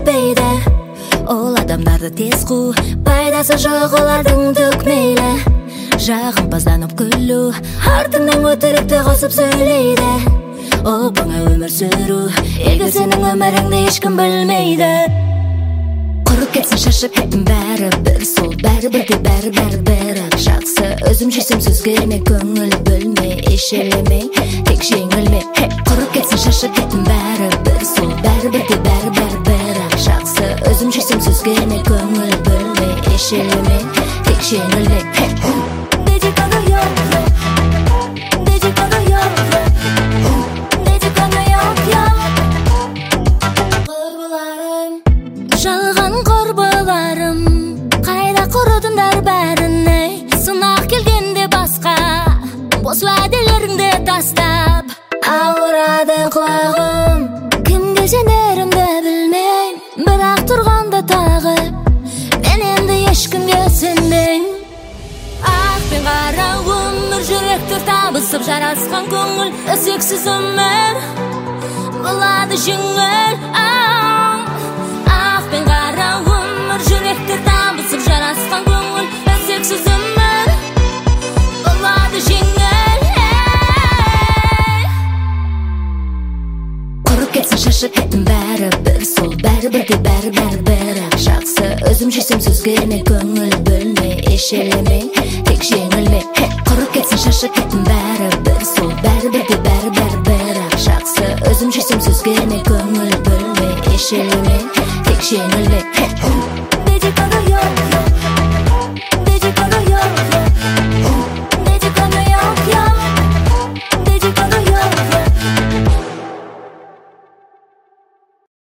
жетпейді. Ол адамдарды тез қу, пайдасы жоқ олардың түк мейлі. Жағымпазданып күлу, артыңнан өтірікті қосып сөйлейді. Оп-оңай өмір сүру, егер сенің өміріңді ешкім білмейді. Құрып кетсін, шашып кеттім бәрібір, сол бәрібір де бәрібір жақсы. Өзім жесем сөзге ермей, көңіл бөлмей, еш елемей, тек жеңілмей. Құрып кетсін, шашып кеттім бәрібір, сол бәрібір де бәрібір жақсы. Өзім жесем сөзге ермей, көңіл бөлмей, еш елемей, тек жеңілмей. Жалған құрбыларым, қайда құрыдыңдар бәрін, сынақ келгенде басқа, бос уәделеріңді тастап. Ауырады құлағым, кімге сенерімді білмейм, бірақ тұрғанда тағы, мен енді ешкімге сенбейм. Ақ пен қара өмір, жүректер табысып жарасқан көңіл, өзексіз өмір болады жеңіл. Пен қара өмір, жүректер табысып жарасқан көңіл, өзексіз өмір болады жеңіл. Құрып кетсін, шашып кеттім бәрібір, сол бәрібір де бәрібір жақсы. Өзім жесем сөзге ермей, көңіл бөлмей, еш елемей, тек жеңілмей. Құрып кетсін, шашып кеттім бәрібір, сол бәрібір де бәрібір жақсы. Өзім жесем сөзге ермей, көңіл бөлмей, еш елемей, тек жеңілмей.